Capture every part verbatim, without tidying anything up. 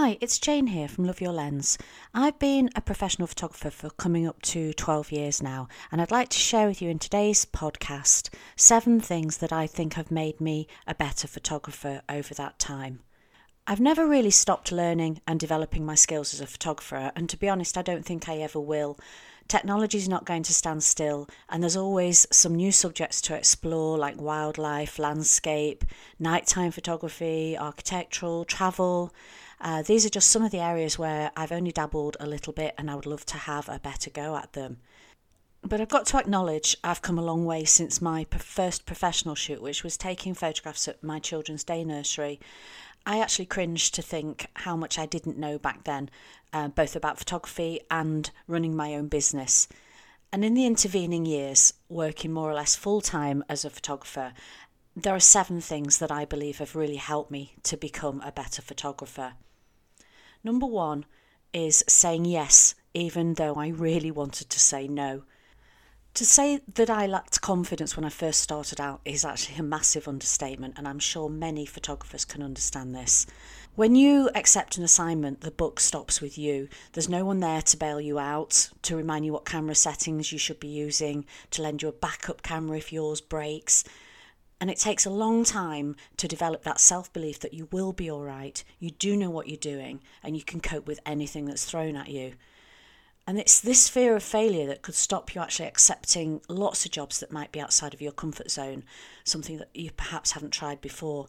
Hi, it's Jane here from Love Your Lens. I've been a professional photographer for coming up to twelve years now, and I'd like to share with you in today's podcast seven things that I think have made me a better photographer over that time. I've never really stopped learning and developing my skills as a photographer, and to be honest, I don't think I ever will. Technology is not going to stand still, and there's always some new subjects to explore like wildlife, landscape, nighttime photography, architectural, travel. Uh, these are just some of the areas where I've only dabbled a little bit and I would love to have a better go at them. But I've got to acknowledge I've come a long way since my first professional shoot, which was taking photographs at my children's day nursery. I actually cringed to think how much I didn't know back then, uh, both about photography and running my own business. And in the intervening years, working more or less full-time as a photographer, there are seven things that I believe have really helped me to become a better photographer. Number one is saying yes, even though I really wanted to say no. To say that I lacked confidence when I first started out is actually a massive understatement, and I'm sure many photographers can understand this. When you accept an assignment, the buck stops with you. There's no one there to bail you out, to remind you what camera settings you should be using, to lend you a backup camera if yours breaks. And it takes a long time to develop that self-belief that you will be all right, you do know what you're doing, and you can cope with anything that's thrown at you. And it's this fear of failure that could stop you actually accepting lots of jobs that might be outside of your comfort zone, something that you perhaps haven't tried before.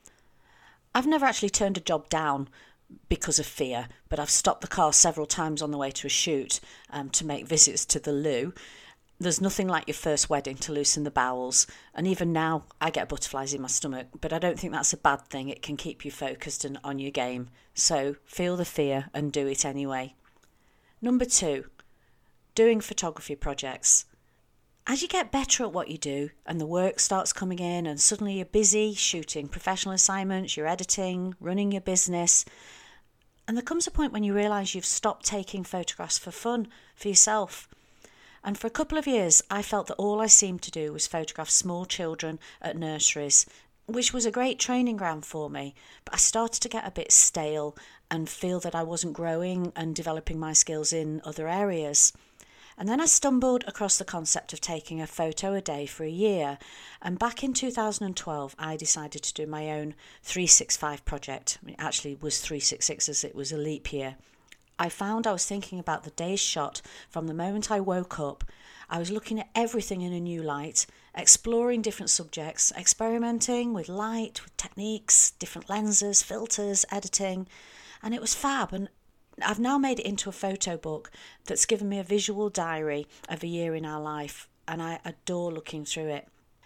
I've never actually turned a job down because of fear, but I've stopped the car several times on the way to a shoot um, to make visits to the loo. There's nothing like your first wedding to loosen the bowels, and even now I get butterflies in my stomach, but I don't think that's a bad thing. It can keep you focused and on your game. So feel the fear and do it anyway. Number two, doing photography projects. As you get better at what you do and the work starts coming in and suddenly you're busy shooting professional assignments, you're editing, running your business, and there comes a point when you realise you've stopped taking photographs for fun, for yourself. And for a couple of years, I felt that all I seemed to do was photograph small children at nurseries, which was a great training ground for me. But I started to get a bit stale and feel that I wasn't growing and developing my skills in other areas. And then I stumbled across the concept of taking a photo a day for a year. And back in two thousand twelve, I decided to do my own three sixty-five project. It actually was three sixty-six as it was a leap year. I found I was thinking about the day's shot from the moment I woke up. I was looking at everything in a new light, exploring different subjects, experimenting with light, with techniques, different lenses, filters, editing, and it was fab. And I've now made it into a photo book that's given me a visual diary of a year in our life, and I adore looking through it.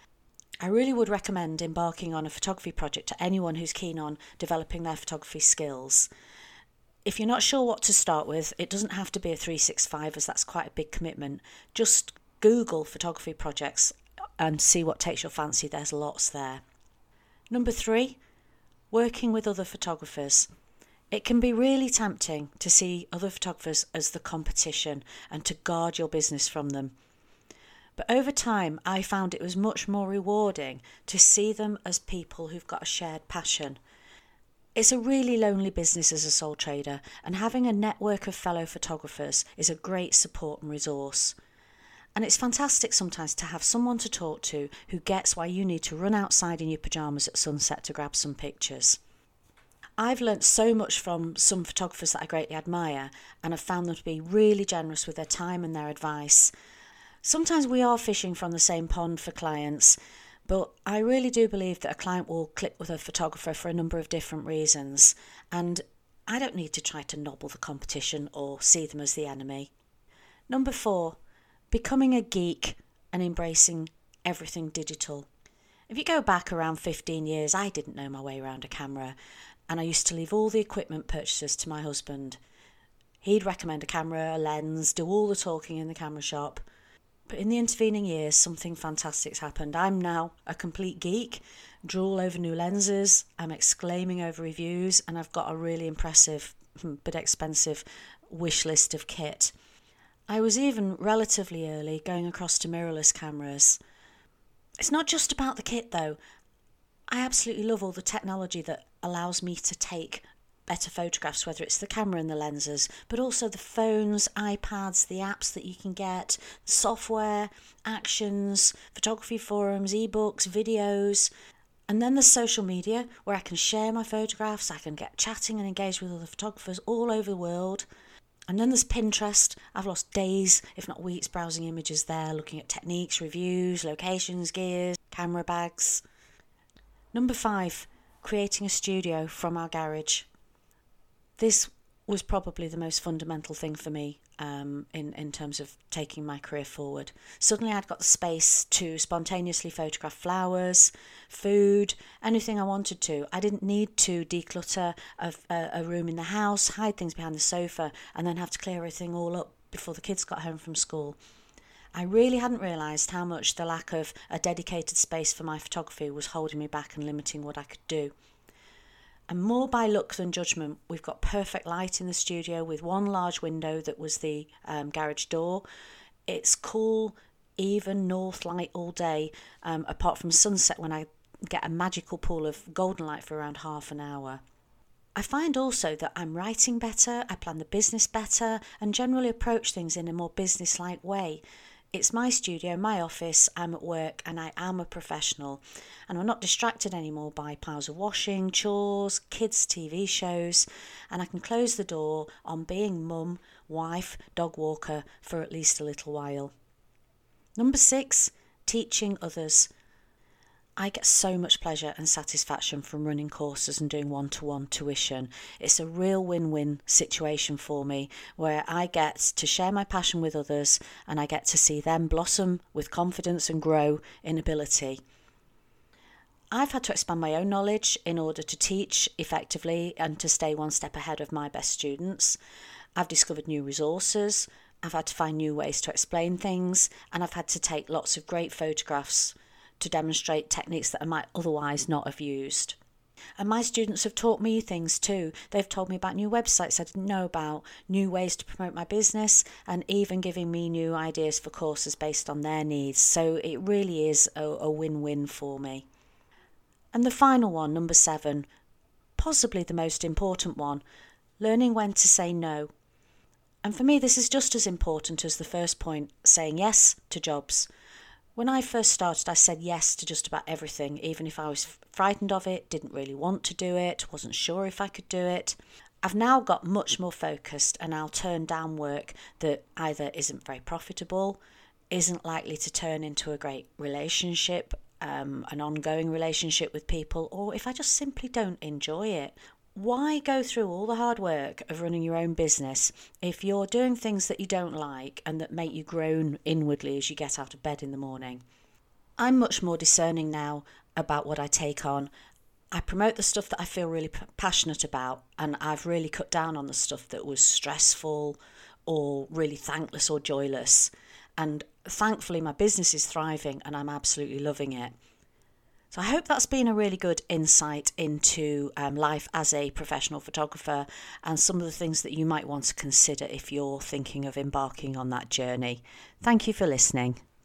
I really would recommend embarking on a photography project to anyone who's keen on developing their photography skills. If you're not sure what to start with, it doesn't have to be a three sixty-five, as that's quite a big commitment. Just Google photography projects and see what takes your fancy. There's lots there. Number three, working with other photographers. It can be really tempting to see other photographers as the competition and to guard your business from them. But over time, I found it was much more rewarding to see them as people who've got a shared passion. It's a really lonely business as a sole trader, and having a network of fellow photographers is a great support and resource. And it's fantastic sometimes to have someone to talk to who gets why you need to run outside in your pyjamas at sunset to grab some pictures. I've learnt so much from some photographers that I greatly admire, and I've found them to be really generous with their time and their advice. Sometimes we are fishing from the same pond for clients, but I really do believe that a client will click with a photographer for a number of different reasons, and I don't need to try to nobble the competition or see them as the enemy. Number four, becoming a geek and embracing everything digital. If you go back around fifteen years, I didn't know my way around a camera, and I used to leave all the equipment purchases to my husband. He'd recommend a camera, a lens, do all the talking in the camera shop. But in the intervening years, something fantastic's happened. I'm now a complete geek, drool over new lenses, I'm exclaiming over reviews, and I've got a really impressive but expensive wish list of kit. I was even relatively early going across to mirrorless cameras. It's not just about the kit though. I absolutely love all the technology that allows me to take better photographs, whether it's the camera and the lenses, but also the phones, iPads, the apps that you can get, software, actions, photography forums, ebooks, videos. And then there's social media, where I can share my photographs, I can get chatting and engage with other photographers all over the world. And then there's Pinterest. I've lost days, if not weeks, browsing images there, looking at techniques, reviews, locations, gears, camera bags. Number five, creating a studio from our garage. This was probably the most fundamental thing for me um, in, in terms of taking my career forward. Suddenly I'd got the space to spontaneously photograph flowers, food, anything I wanted to. I didn't need to declutter a, a, a room in the house, hide things behind the sofa, and then have to clear everything all up before the kids got home from school. I really hadn't realised how much the lack of a dedicated space for my photography was holding me back and limiting what I could do. And more by luck than judgment, we've got perfect light in the studio with one large window that was the um, garage door. It's cool, even north light all day, um, apart from sunset when I get a magical pool of golden light for around half an hour. I find also that I'm writing better, I plan the business better, and generally approach things in a more business-like way. It's my studio, my office, I'm at work, and I am a professional. And I'm not distracted anymore by piles of washing, chores, kids' T V shows, and I can close the door on being mum, wife, dog walker for at least a little while. Number six, teaching others. I get so much pleasure and satisfaction from running courses and doing one-to-one tuition. It's a real win-win situation for me, where I get to share my passion with others and I get to see them blossom with confidence and grow in ability. I've had to expand my own knowledge in order to teach effectively and to stay one step ahead of my best students. I've discovered new resources, I've had to find new ways to explain things, and I've had to take lots of great photographs to demonstrate techniques that I might otherwise not have used. And my students have taught me things too. They've told me about new websites I didn't know about, new ways to promote my business, and even giving me new ideas for courses based on their needs. So it really is a, a win-win for me. And the final one, number seven, possibly the most important one, learning when to say no. And for me, this is just as important as the first point, saying yes to jobs. When I first started, I said yes to just about everything, even if I was frightened of it, didn't really want to do it, wasn't sure if I could do it. I've now got much more focused, and I'll turn down work that either isn't very profitable, isn't likely to turn into a great relationship, um, an ongoing relationship with people, or if I just simply don't enjoy it. Why go through all the hard work of running your own business if you're doing things that you don't like and that make you groan inwardly as you get out of bed in the morning? I'm much more discerning now about what I take on. I promote the stuff that I feel really p- passionate about, and I've really cut down on the stuff that was stressful or really thankless or joyless. And thankfully my business is thriving and I'm absolutely loving it. So I hope that's been a really good insight into um, life as a professional photographer and some of the things that you might want to consider if you're thinking of embarking on that journey. Thank you for listening.